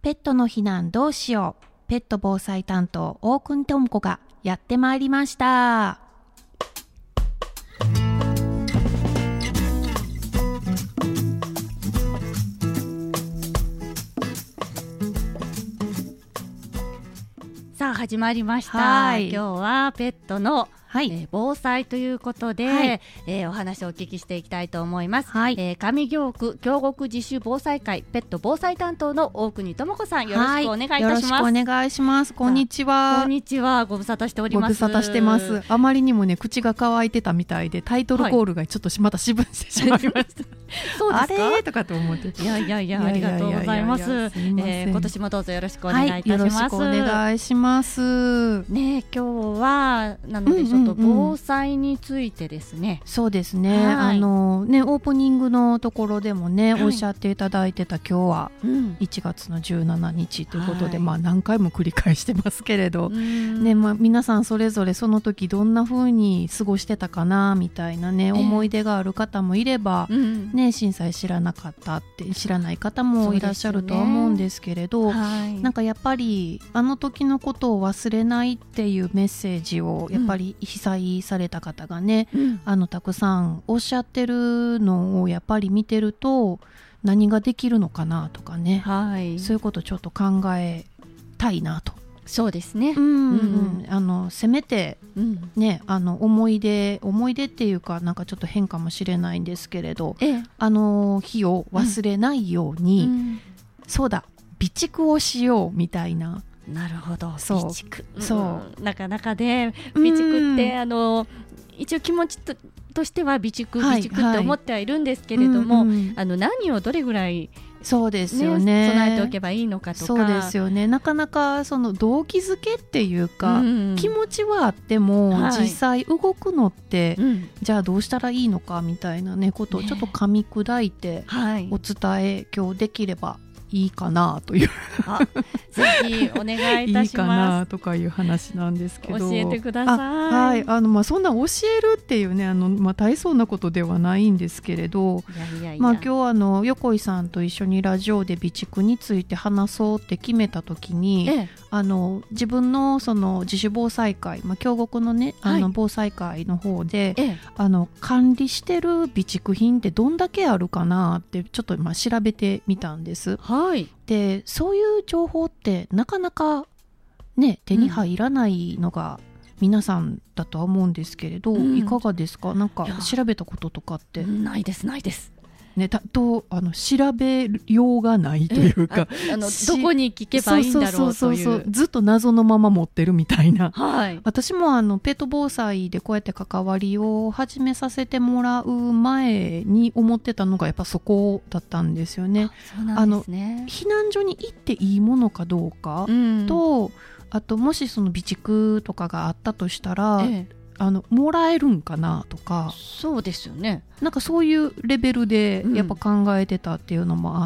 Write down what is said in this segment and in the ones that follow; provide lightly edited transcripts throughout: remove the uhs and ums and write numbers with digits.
ペットの避難どうしよう。ペット防災担当大国智子がやってまいりました。 さあ始まりました。今日はペットの防災ということで、お話をお聞きしていきたいと思います。上京区京極自主防災会ペット防災担当の大国智子さん、よろしくお願いいたします。 よろしくお願いします。こんにちは。 こんにちは。ご無沙汰しております。 ご無沙汰してます。あまりにもね口が乾いてたみたいでタイトルコールがちょっとまた渋してしまいました。 そうですか。 あれとかと思って。 いやありがとうございます。今年もどうぞよろしくお願いいたします。 よろしくお願いします。 ね、今日はなのでちょっと防災についてですね。 そうですね。オープニングのところでもね、おっしゃっていただいてた今日は1月の17日ということで、何回も繰り返してますけれど、ね、皆さんそれぞれその時どんな風に過ごしてたかなみたいなね、思い出がある方もいれば、ね、震災知らなかったって知らない方もいらっしゃるとは思うんですけれど、なんかやっぱりあの時のことを忘れないっていうメッセージをやっぱり被災された方がね、たくさんおっしゃってるのをやっぱり見てると何ができるのかなとかね、そういうことちょっと考えたいなと。 そうですね。 せめて、ね、思い出っていうかなんかちょっと変かもしれないんですけれど、あの日を忘れないように、そうだ備蓄をしようみたいな。 なるほど。 備蓄、なかなかで備蓄って一応気持ちとしては備蓄って思ってはいるんですけれども、何をどれぐらいそうですよね、 備えておけばいいのかとか。 そうですよね。なかなかその動機づけっていうか、気持ちはあっても、実際動くのって、じゃあどうしたらいいのかみたいなねことをちょっと噛み砕いてお伝え今日できればいいかなというぜひお願いいたします。いいかなとかいう話なんですけど、 教えてください。 そんな教えるっていうね大層なことではないんですけれど、今日横井さんと一緒にラジオで備蓄について話そうって決めた時に、自分のその自主防災会、京極のね防災会の方で、管理してる備蓄品ってどんだけあるかなってちょっと調べてみたんです。でそういう情報ってなかなかね手に入らないのが皆さんだとは思うんですけれど、いかがですか。なんか調べたこととかってないですね、調べようがないというか、 どこに聞けばいいんだろうという、 ずっと謎のまま持ってるみたいな、私もペット防災でこうやって関わりを始めさせてもらう前に思ってたのがやっぱそこだったんですよね。 そうなんですね。 避難所に行っていいものかどうかと、あともしその備蓄とかがあったとしたら、もらえるんかなとか。 そうですよね。 なんかそういうレベルでやっぱ考えてたっていうのもあって、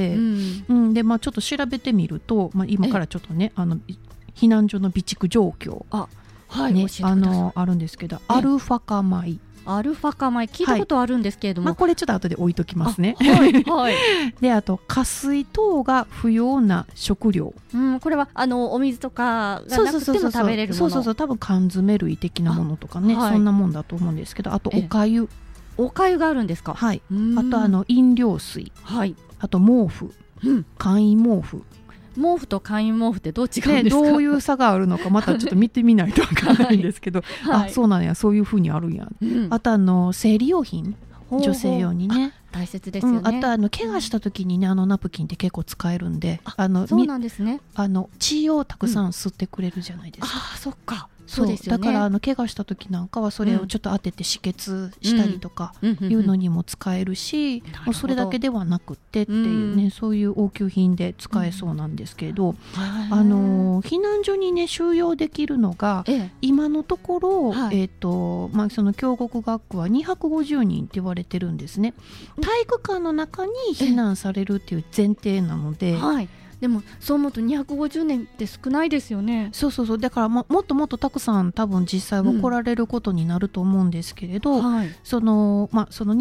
でちょっと調べてみると、今からちょっとね避難所の備蓄状況あるんですけど、アルファ化米聞いたことあるんですけれども、 これちょっと後で置いときますね。であと加水等が不要な食料、 これはお水とかがなくても食べれるもの、 多分缶詰類的なものとかね、そんなもんだと思うんですけど、あとお粥があるんですか。 あと飲料水、あと毛布、簡易毛布。 毛布と簡易毛布ってどう違うんですか。 どういう差があるのかまたちょっと見てみないとわからないんですけど、そうなんや、そういう風にあるんや。あと生理用品、女性用にね大切ですよね。 あと怪我した時にねナプキンって結構使えるんで、 そうなんですね。 血をたくさん吸ってくれるじゃないですか。 そっか。そうですよね。 だから怪我した時なんかはそれをちょっと当てて止血したりとかいうのにも使えるし、もうそれだけではなくってっていうね、そういう応急品で使えそうなんですけど、避難所にね収容できるのが、今のところ、その京極学区は250人って言われてるんですね。体育館の中に避難されるっていう前提なので、 でもそう思うと250年って少ないですよね。 そうだからもっともっとたくさん多分実際は来られることになると思うんですけれど、その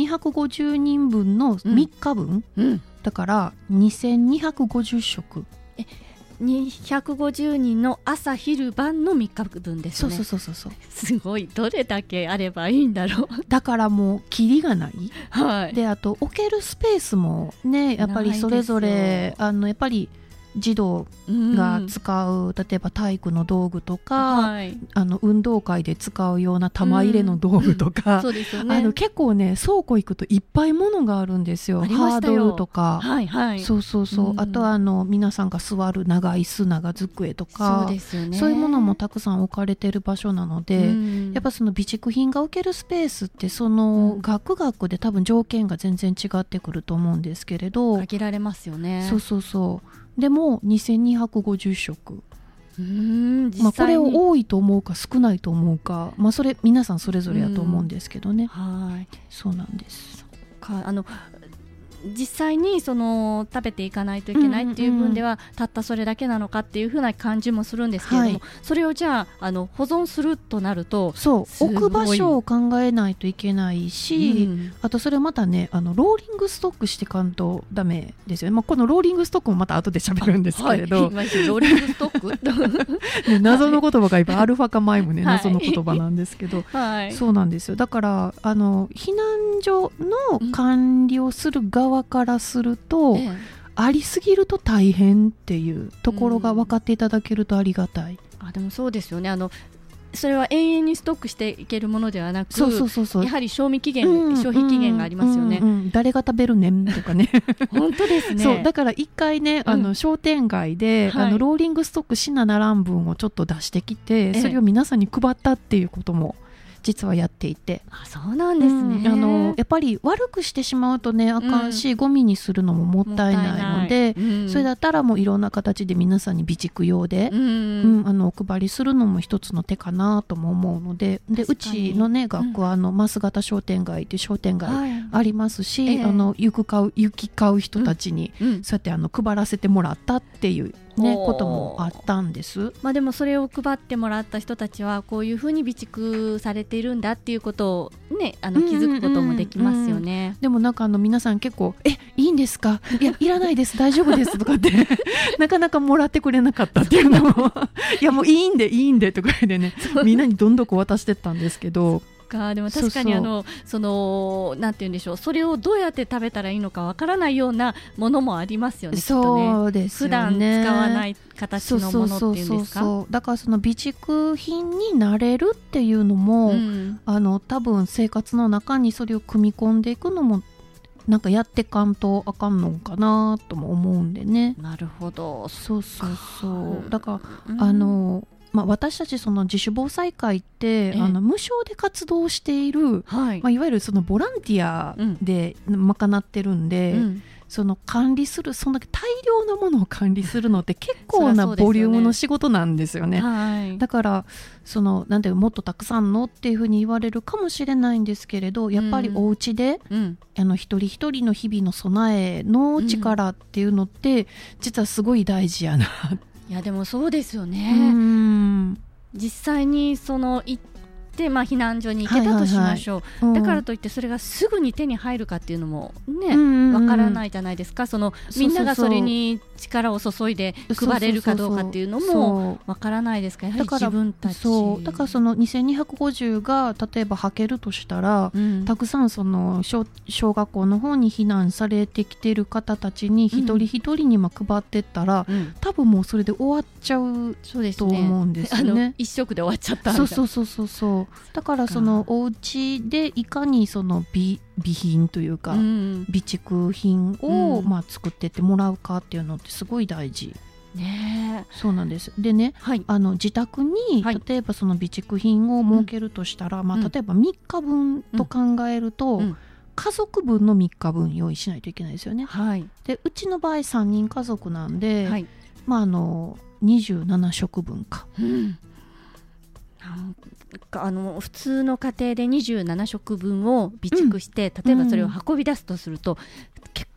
250人分の3日分、だから2250食 250人の朝昼晩の3日分ですね。 そうすごい、どれだけあればいいんだろう。 だからもうキリがない、 はい、 であと置けるスペースもねやっぱりそれぞれやっぱり児童が使う、例えば体育の道具とか、はい、運動会で使うような玉入れの道具とか、 そうですよね、 結構ね倉庫行くといっぱい物があるんですよ。ハードルとか、 はいはい、 そう、あとは皆さんが座る長椅子長机とか、 そうですよね、 そういうものもたくさん置かれてる場所なので、やっぱその備蓄品が置けるスペースってその学々で多分条件が全然違ってくると思うんですけれど、 限られますよね。 そうでも2250食、 実際にこれを多いと思うか少ないと思うか、それ皆さんそれぞれやと思うんですけどね、 はい、 そうなんです。 実際にその食べていかないといけないっていう分では、たったそれだけなのかっていう風な感じもするんですけれども、はい、それをじゃあ保存するとなると、 そう置く場所を考えないといけないし、あとそれまたねローリングストックしてかんとダメですよね。このローリングストックもまた後で喋るんですけれど、 はい、ローリングストックね、謎の言葉がいっぱい、アルファ化マイムね、謎の言葉なんですけど、 はい、 そうなんですよ。だから避難所の管理をする側からすると、ありすぎると大変っていうところが分かっていただけるとありがたい。 でもそうですよね。それは永遠にストックしていけるものではなく、やはり賞味期限、消費期限がありますよね。 誰が食べるねんとかね本当ですね。 そうだから一回ね、商店街で、ローリングストックしなならん分をちょっと出してきて、それを皆さんに配ったっていうことも実はやっていて、 そうなんですね。 やっぱり悪くしてしまうとねあかんし、ゴミにするのももったいないので、それだったらもういろんな形で皆さんに備蓄用で、お配りするのも一つの手かなとも思うので、うちのね学校は増形商店街っていう商店街ありますし、雪買う人たちにそうやって配らせてもらったっていうこともあったんです。 でもそれを配ってもらった人たちはこういうふうに備蓄されているんだっていうことをね気づくこともできますよね。 でもなんか皆さん結構いいんですか、いやいらないです大丈夫ですとかってなかなかもらってくれなかったっていうのもいやもういいんでとかでねみんなにどんどん渡してったんですけど、 でも確かになんて言うんでしょう、それをどうやって食べたらいいのかわからないようなものもありますよね。 そうですよね。 普段使わない形のものっていうんですか。 だからその備蓄品になれるっていうのも、多分生活の中にそれを組み込んでいくのもなんかやってかんとあかんのかなとも思うんでね。 なるほど。 そうだから私たちその自主防災会って、無償で活動している、いわゆるそのボランティアで賄ってるんで、その管理するそんだけ大量なものを管理するのって結構なボリュームの仕事なんですよね。だからなんていうもっとたくさんのっていうふうに言われるかもしれないんですけれど、やっぱりお家で、一人一人の日々の備えの力っていうのって、実はすごい大事やな。 いやでもそうですよね。実際に行って避難所に行けたとしましょう。だからといってそれがすぐに手に入るかっていうのもねわからないじゃないですか。みんながそれに力を注いで配れるかどうかっていうのもわからないですから、やはり自分たちだからその2250が例えば履けるとしたら、たくさん小学校の方に避難されてきている方たちに一人一人に配ってったら、多分もうそれで終わっちゃうと思うんですよね。 一食で終わっちゃったみたいな。 そうだからお家でいかに備品というか、備蓄品を作ってってもらうかっていうのってすごい大事。そうなんです。でね、自宅に例えばその備蓄品を設けるとしたら、例えば3日分と考えると、家族分の3日分用意しないといけないですよね。でうちの場合3人家族なんで、27食分か。 普通の家庭で27食分を備蓄して、例えばそれを運び出すとすると結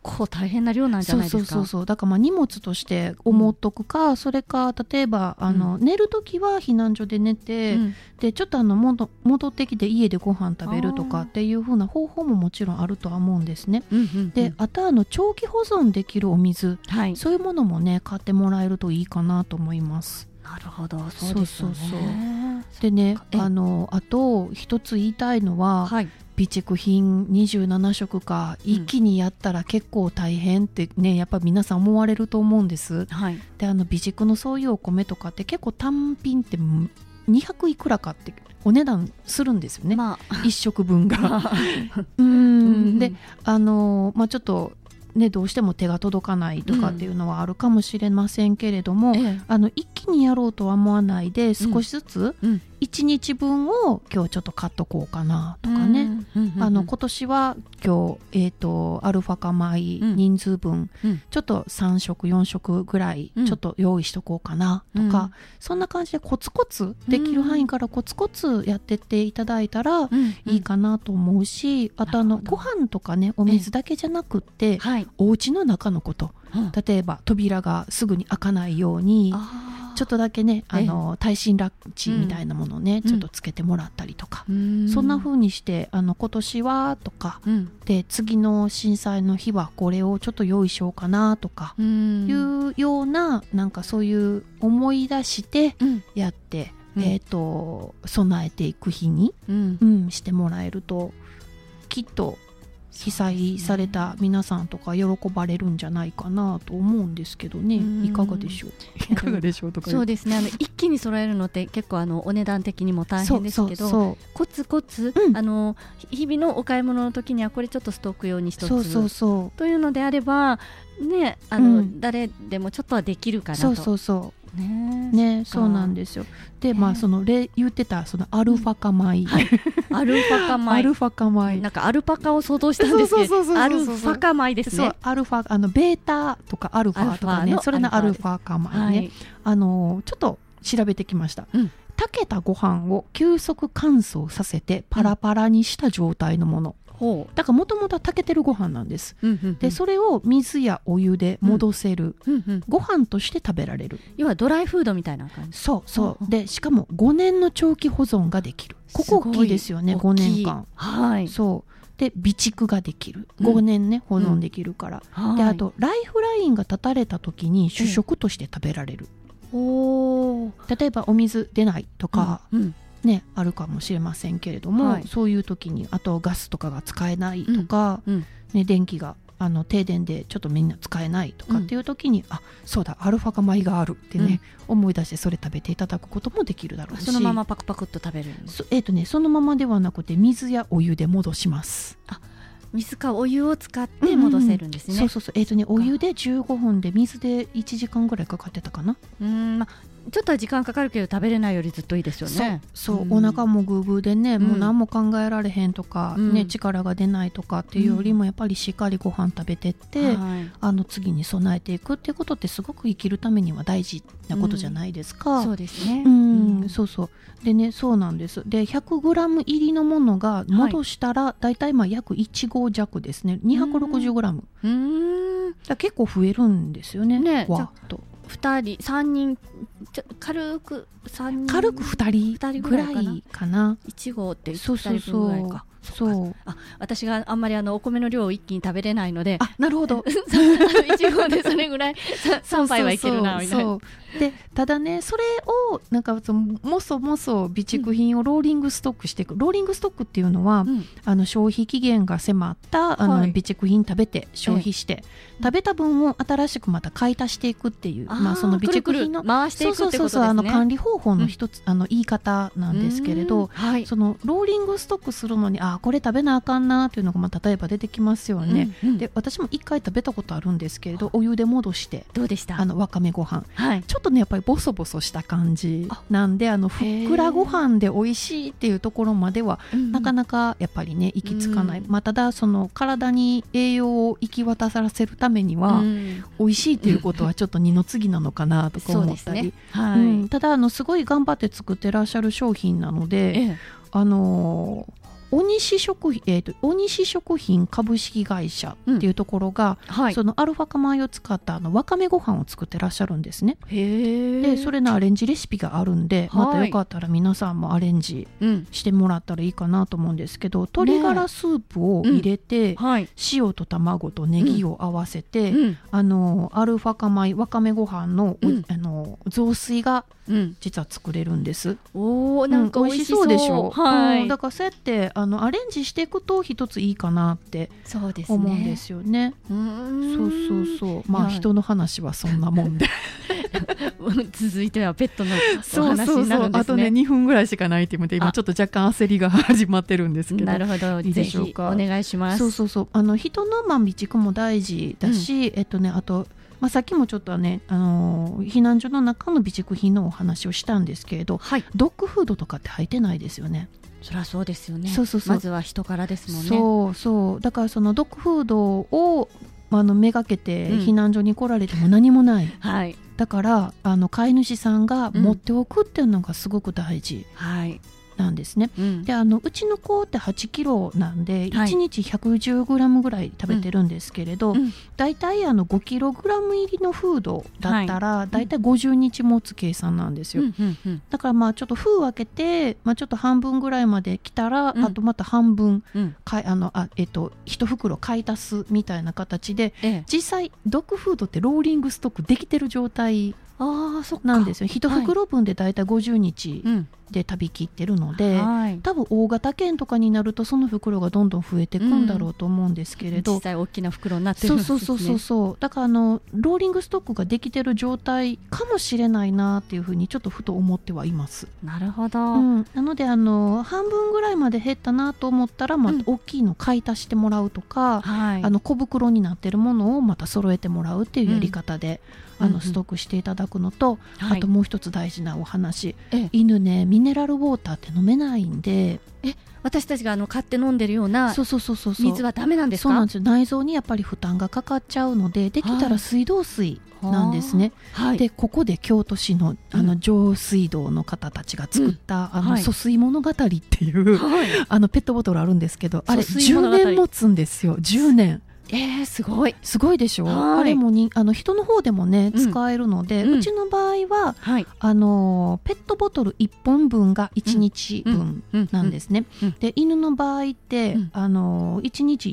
構大変な量なんじゃないですか。 そうだから荷物として思っとくか、それか例えば寝るときは避難所で寝て、でちょっと戻ってきて家でご飯食べるとかっていう風な方法ももちろんあるとは思うんですね。であと長期保存できるお水、そういうものもね買ってもらえるといいかなと思います。 なるほど、そうですよね。 でね、あと一つ言いたいのは、備蓄品27食か一気にやったら結構大変ってね、やっぱり皆さん思われると思うんです。で備蓄のそういうお米とかって結構単品って200いくらかってお値段するんですよね、1食分がでちょっとね、どうしても手が届かないとかっていうのはあるかもしれませんけれども、一気にやろうとは思わないで少しずつ1日分を今日ちょっと買っとこうかなとかね、今年は今日、アルファ化米人数分、ちょっと3食4食ぐらいちょっと用意しとこうかなとか、そんな感じでコツコツできる範囲からコツコツやってっていただいたらいいかなと思うし、あとご飯とかねお水だけじゃなくって、お家の中のこと、例えば扉がすぐに開かないようにちょっとだけね耐震ラッチみたいなものをね、ちょっとつけてもらったりとか、そんな風にして今年はとか、で次の震災の日はこれをちょっと用意しようかなとかいうような、なんかそういう思い出してやって、備えていく日に、してもらえるときっと被災された皆さんとか喜ばれるんじゃないかなと思うんですけどね。いかがでしょう。いかがでしょうとか。 そうですね、一気に揃えるのって結構お値段的にも大変ですけど、コツコツ、日々のお買い物の時にはこれちょっとストック用に一つというのであればね、誰でもちょっとはできるかなと。そうなんですよ。でその言ってたそのアルファ化米、 アルファ化米、なんかアルパカを想像したんですけど、アルファ化米ですね。 アルファベータとかアルファとかね、それのアルファ化米ね、ちょっと調べてきました。炊けたご飯を急速乾燥させてパラパラにした状態のもの、だからもともと炊けてるご飯なんです。でそれを水やお湯で戻せる、ご飯として食べられる、 要はドライフードみたいな感じ。 そうでしかも5年の長期保存ができる。ここ大きいですよね。5年間そうで備蓄ができる、5年ね保存できるから、であとライフラインが断たれた時に主食として食べられる。例えばお水出ないとか、ね、あるかもしれませんけれども、そういう時にあとガスとかが使えないとか、電気が停電でちょっとみんな使えないとかっていう時に、そうだアルファ化米があるってね、思い出してそれ食べていただくこともできるだろうし、 そのままパクパクっと食べる。 そのままではなくて水やお湯で戻します。 水かお湯を使って戻せるんですね。 お湯で15分で水で1時間ぐらいかかってたかな。 ちょっとは時間かかるけど食べれないよりずっといいですよね。 お腹もグーグーでね、もう何も考えられへんとか、力が出ないとかっていうよりも、やっぱりしっかりご飯食べてって、次に備えていくっていうことってすごく生きるためには大事なことじゃないですか。 そうですね。 でね、そうなんです。で 100g 入りのものが戻したらだいたい約1合弱ですね。 260g だ結構増えるんですよね。わっと 2人3人軽く 2人ぐらいかな。 1合って2人分ぐらいか。私があんまりお米の量を一気に食べれないので、 なるほど 1合でそれぐらい3杯はいけるなみたいな。 でただね、それをなんかもそもそ備蓄品をローリングストックしていく。ローリングストックっていうのは、消費期限が迫った備蓄品食べて消費して、食べた分を新しくまた買い足していくっていう、その備蓄品の回していくってことですね。 管理方法の一つ、言い方なんですけれど、そのローリングストックするのにこれ食べなあかんなっていうのが例えば出てきますよね。で私も1回食べたことあるんですけれど、お湯で戻してどうでした？ わかめご飯、ちょっとねやっぱりボソボソした感じなんで、ふっくらご飯で美味しいっていうところまではなかなかやっぱりね行き着かない。ただその体に栄養を行き渡らせるためには、美味しいっていうことはちょっと二の次なのかなとか思ったり、ただすごい頑張って作ってらっしゃる商品なので、 大西食品株式会社っていうところが、そのアルファ化米を使ったわかめご飯を作ってらっしゃるんですね。でそれのアレンジレシピがあるんで、またよかったら皆さんもアレンジしてもらったらいいかなと思うんですけど、鶏ガラスープを入れて、塩と卵とネギを合わせて、アルファ化米わかめご飯の、雑炊が実は作れるんです。 なんか美味しそうでしょ。 だからそうやってアレンジしていくと一ついいかなって思うんですよね。そうまあ人の話はそんなもんで続いてはペットのお話になるんですね。 あとね2分ぐらいしかないっていうので、今ちょっと若干焦りが始まってるんですけど。 なるほど、ぜひお願いします。 人の備蓄も大事だし、あとさっきもちょっとね、避難所の中の備蓄品のお話をしたんですけれど、ドッグフードとかって入ってないですよね。 そりゃそうですよね。まずは人からですもんね。だからそのドッグフードをめがけて避難所に来られても何もない、だから飼い主さんが持っておくっていうのがすごく大事なんですね。でうちの子って8キロなんで、1日110グラムぐらい食べてるんですけれど、だいたい5キログラム入りのフードだったらだいたい50日持つ計算なんですよ。だからちょっと封分けて、ちょっと半分ぐらいまで来たら、あとまた半分1袋買い足すみたいな形で、実際ドッグフードってローリングストックできてる状態なんですよ。1袋分でだいたい50日で食べきってるので、多分大型犬とかになるとその袋がどんどん増えていくんだろうと思うんですけれど、 実際大きな袋になってるんですね。 だからローリングストックができてる状態かもしれないなっていうふうにちょっとふと思ってはいます。 なるほど、 なので半分ぐらいまで減ったなと思ったら、また大きいの買い足してもらうとか、小袋になってるものをまた揃えてもらうっていうやり方で、ストックしていただくのと、あともう一つ大事なお話、犬ねミネラルウォーターって飲めないんで、 私たちが買って飲んでるような水はダメなんですか？ そうなんですよ。内臓にやっぱり負担がかかっちゃうので、できたら水道水なんですね。でここで京都市の上水道の方たちが作った疎水物語っていうペットボトルあるんですけど、あれ10年持つんですよ。10年。 すごいでしょ。 あれも人の方でもね使えるので、うちの場合はペットボトル1本分が1日分なんですね。で犬の場合って1日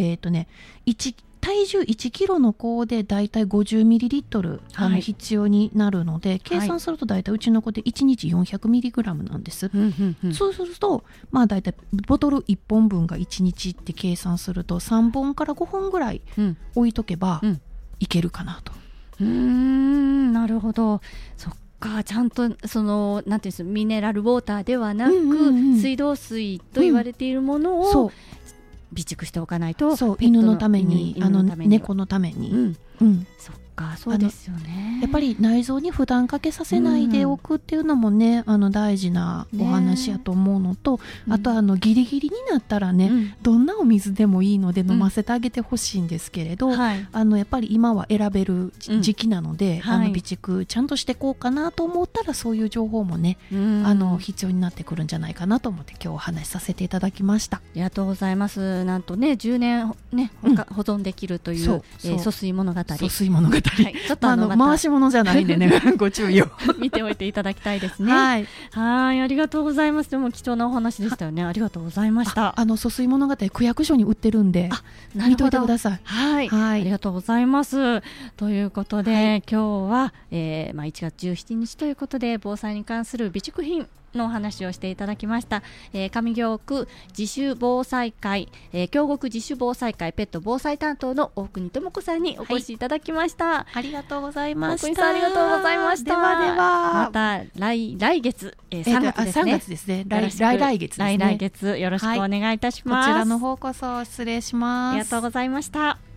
体重1キロの子でだいたい50ミリリットル必要になるので、計算するとだいたいうちの子で1日400ミリグラムなんです。そうするとだいたいボトル1本分が1日って計算すると3本から5本ぐらい置いとけばいけるかなと。 なるほど。そっか、ちゃんとなんていうんですか、ミネラルウォーターではなく、水道水と言われているものを備蓄しておかないと、 犬のために猫のために、 そっか、そうですよね。 やっぱり内臓に負担かけさせないでおくっていうのもね、大事なお話やと思うのと、あとギリギリになったらね、どんなお水でもいいので飲ませてあげてほしいんですけれど、やっぱり今は選べる時期なので、備蓄ちゃんとしてこうかなと思ったら、そういう情報もね必要になってくるんじゃないかなと思って今日お話しさせていただきました。 ありがとうございます。なんとね10年ね保存できるという疎水物語。 疎水物語、ちょっと回し物じゃないんでねご注意を見ておいていただきたいですね。はい、ありがとうございます。でも貴重なお話でしたよね。ありがとうございました。 疎水物語区役所に売ってるんで見といてください。 ありがとうございます。ということで、今日は、1月17日ということで、防災に関する備蓄品のお話をしていただきました。上京区自主防災会、京極自主防災会ペット防災担当の大国智子さんにお越しいただきました。 ありがとうございました。 大国さん、ありがとうございました。 ではではまた来月、3月ですね。 3月ですね。来月ですね。 来月よろしくお願いいたします。 こちらの方こそ失礼します。 ありがとうございました。